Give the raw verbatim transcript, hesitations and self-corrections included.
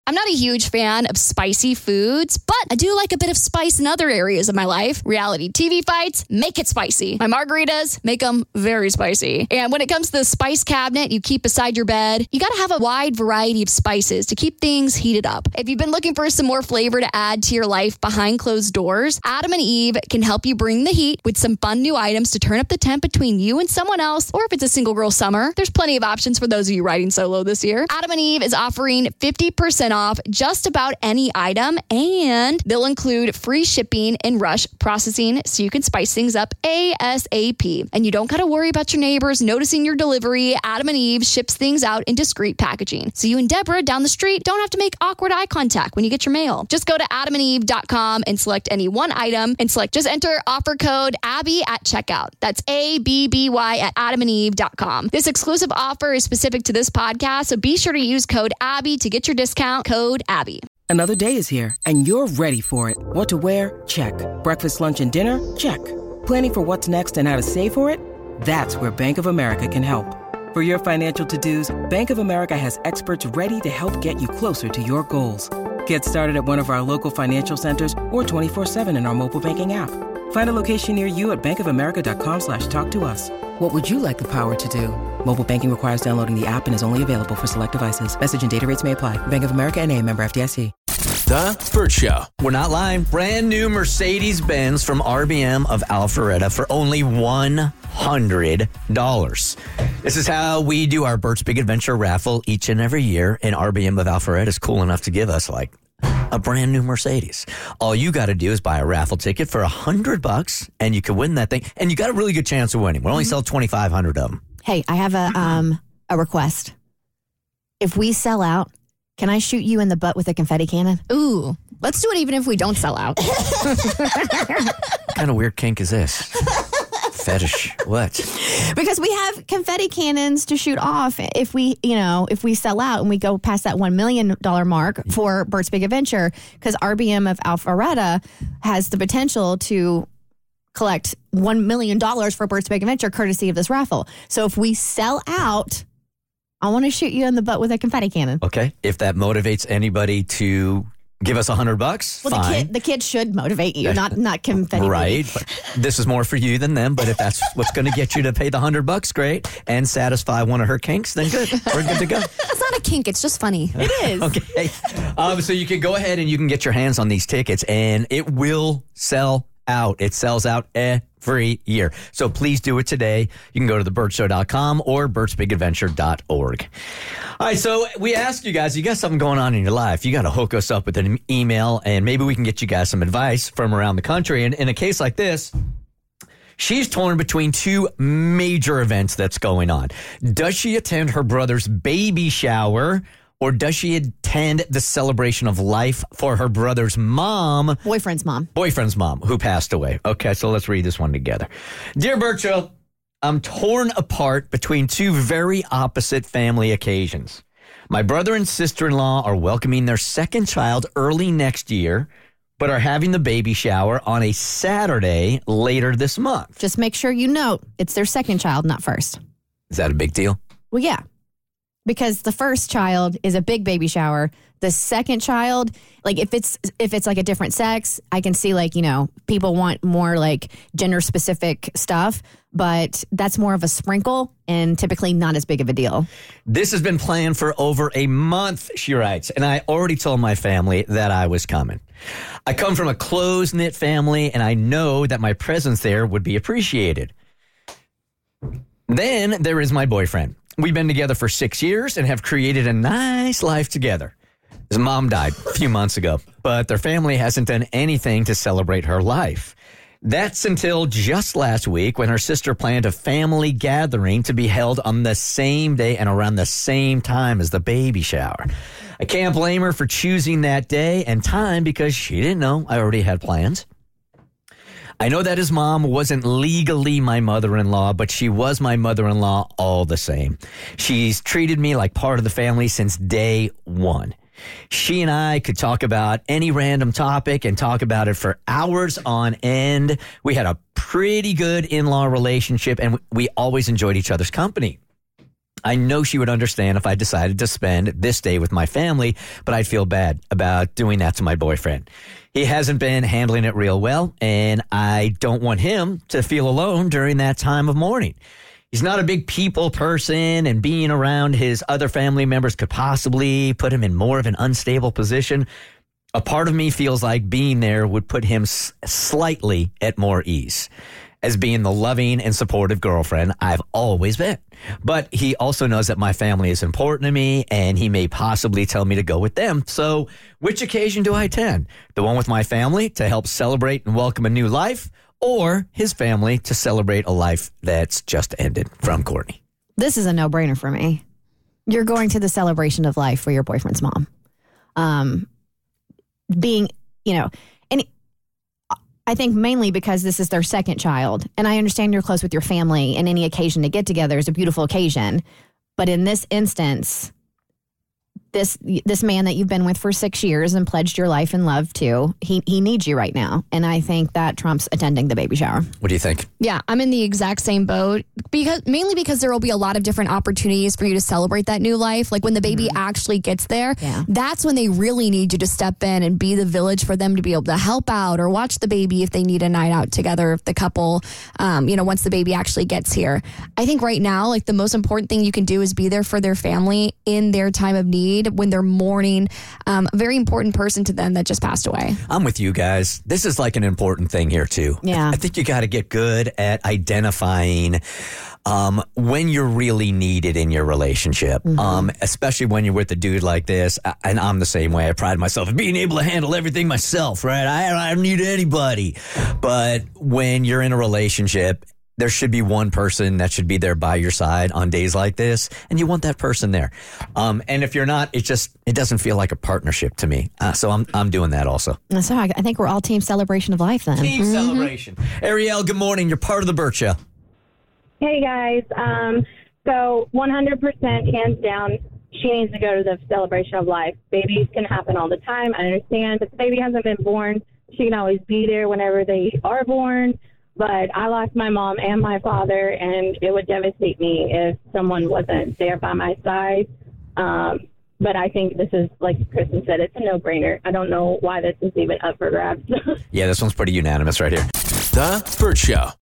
I'm not a huge fan of spicy foods, but I do like a bit of spice in other areas of my life. Reality T V fights, make it spicy. My margaritas, make them very spicy. And when it comes to the spice cabinet you keep beside your bed, you got to have a wide variety of spices to keep things heated up. If you've been looking for some more flavor to add to your life behind closed doors, Adam and Eve can help you bring the heat with some fun new items to turn up the temp between you and someone else, or if it's a single girl summer, there's plenty of options for those of you riding solo this year. Adam and Eve is offering fifty percent off just about any item, and they'll include free shipping and rush processing so you can spice things up ASAP. And you don't got to worry about your neighbors noticing your delivery. Adam and Eve ships things out in discreet packaging, so you and Deborah down the street don't have to make awkward eye contact when you get your mail. Just go to adam and eve dot com and select any one item and select, just enter offer code Abby at checkout. That's A B B Y at adam and eve dot com. This exclusive offer is specific to this podcast, so be sure to use code Abby to get your discount. Code Abby. Another day is here, and you're ready for it. What to wear? Check. Breakfast, lunch, and dinner? Check. Planning for what's next and how to save for it? That's where Bank of America can help. For your financial to-dos, Bank of America has experts ready to help get you closer to your goals. Get started at one of our local financial centers or twenty-four seven in our mobile banking app. Find a location near you at bankofamerica.com slash talk to us. What would you like the power to do? Mobile banking requires downloading the app and is only available for select devices. Message and data rates may apply. Bank of America N A, member F D I C. The Bert Show. We're not lying. Brand new Mercedes-Benz from R B M of Alpharetta for only one hundred dollars. This is how we do our Bert's Big Adventure raffle each and every year, and R B M of Alpharetta is cool enough to give us like a brand new Mercedes. All you got to do is buy a raffle ticket for a hundred bucks, and you can win that thing. And you got a really good chance of winning. We only sell twenty-five hundred of them. Hey, I have a um a request. If we sell out, can I shoot you in the butt with a confetti cannon? Ooh, let's do it even if we don't sell out. What kind of weird kink is this? Fetish. What? Because we have confetti cannons to shoot off if we, you know, if we sell out and we go past that one million dollars mark for Bert's Big Adventure, because R B M of Alpharetta has the potential to collect one million dollars for Bert's Big Adventure courtesy of this raffle. So if we sell out, I want to shoot you in the butt with a confetti cannon. Okay. If that motivates anybody to give us a hundred bucks, well, fine. The kid, the kid should motivate you, not not confetti. Right. But this is more for you than them. But if that's what's going to get you to pay the hundred bucks, great, and satisfy one of her kinks, then good. We're good to go. It's not a kink. It's just funny. It is. Okay. Um, so you can go ahead and you can get your hands on these tickets, and it will sell out. It sells out every year. So please do it today. You can go to the bert show dot com or berts big adventure dot org. All right, so we ask you guys, you got something going on in your life, you got to hook us up with an email, and maybe we can get you guys some advice from around the country. And in a case like this, she's torn between two major events that's going on. Does she attend her brother's baby shower, or does she attend the celebration of life for her brother's mom? Boyfriend's mom. Boyfriend's mom, who passed away. Okay, so let's read this one together. Dear Bert Show, I'm torn apart between two very opposite family occasions. My brother and sister-in-law are welcoming their second child early next year, but are having the baby shower on a Saturday later this month. Just make sure you note it's their second child, not first. Is that a big deal? Well, yeah. Because the first child is a big baby shower. The second child, like if it's if it's like a different sex, I can see like, you know, people want more like gender specific stuff, but that's more of a sprinkle and typically not as big of a deal. This has been planned for over a month, she writes, and I already told my family that I was coming. I come from a close-knit family, and I know that my presence there would be appreciated. Then there is my boyfriend. We've been together for six years and have created a nice life together. His mom died a few months ago, but their family hasn't done anything to celebrate her life. That's until just last week when her sister planned a family gathering to be held on the same day and around the same time as the baby shower. I can't blame her for choosing that day and time because she didn't know I already had plans. I know that his mom wasn't legally my mother-in-law, but she was my mother-in-law all the same. She's treated me like part of the family since day one. She and I could talk about any random topic and talk about it for hours on end. We had a pretty good in-law relationship, and we always enjoyed each other's company. I know she would understand if I decided to spend this day with my family, but I'd feel bad about doing that to my boyfriend. He hasn't been handling it real well, and I don't want him to feel alone during that time of mourning. He's not a big people person, and being around his other family members could possibly put him in more of an unstable position. A part of me feels like being there would put him s- slightly at more ease, as being the loving and supportive girlfriend I've always been. But he also knows that my family is important to me, and he may possibly tell me to go with them. So which occasion do I attend? The one with my family to help celebrate and welcome a new life, or his family to celebrate a life that's just ended? From Courtney. This is a no-brainer for me. You're going to the celebration of life for your boyfriend's mom. Um, being, you know, and I think mainly because this is their second child. And I understand you're close with your family, and any occasion to get together is a beautiful occasion. But in this instance, this this man that you've been with for six years and pledged your life and love to, he he needs you right now. And I think that trumps attending the baby shower. What do you think? Yeah, I'm in the exact same boat, because mainly because there will be a lot of different opportunities for you to celebrate that new life. Like when the baby mm-hmm. actually gets there, yeah. that's when they really need you to step in and be the village for them to be able to help out or watch the baby if they need a night out together, if the couple, um, you know, once the baby actually gets here. I think right now, like the most important thing you can do is be there for their family in their time of need when they're mourning um, a very important person to them that just passed away. I'm with you guys. This is like an important thing here too. Yeah. I think you got to get good at identifying um, when you're really needed in your relationship, mm-hmm. um, especially when you're with a dude like this. And I'm the same way. I pride myself in being able to handle everything myself, right? I, I don't need anybody. But when you're in a relationship, there should be one person that should be there by your side on days like this, and you want that person there. Um, and if you're not, it just it doesn't feel like a partnership to me. Uh, so I'm I'm doing that also. So I, I think we're all team celebration of life then. Team mm-hmm. celebration. Ariel, good morning. You're part of the Burt Show. Hey guys. Um, so one hundred percent, hands down, she needs to go to the celebration of life. Babies can happen all the time. I understand, but the baby hasn't been born. She can always be there whenever they are born. But I lost my mom and my father, and it would devastate me if someone wasn't there by my side. Um, but I think this is, like Kristen said, it's a no-brainer. I don't know why this is even up for grabs. Yeah, this one's pretty unanimous right here. The Burt Show.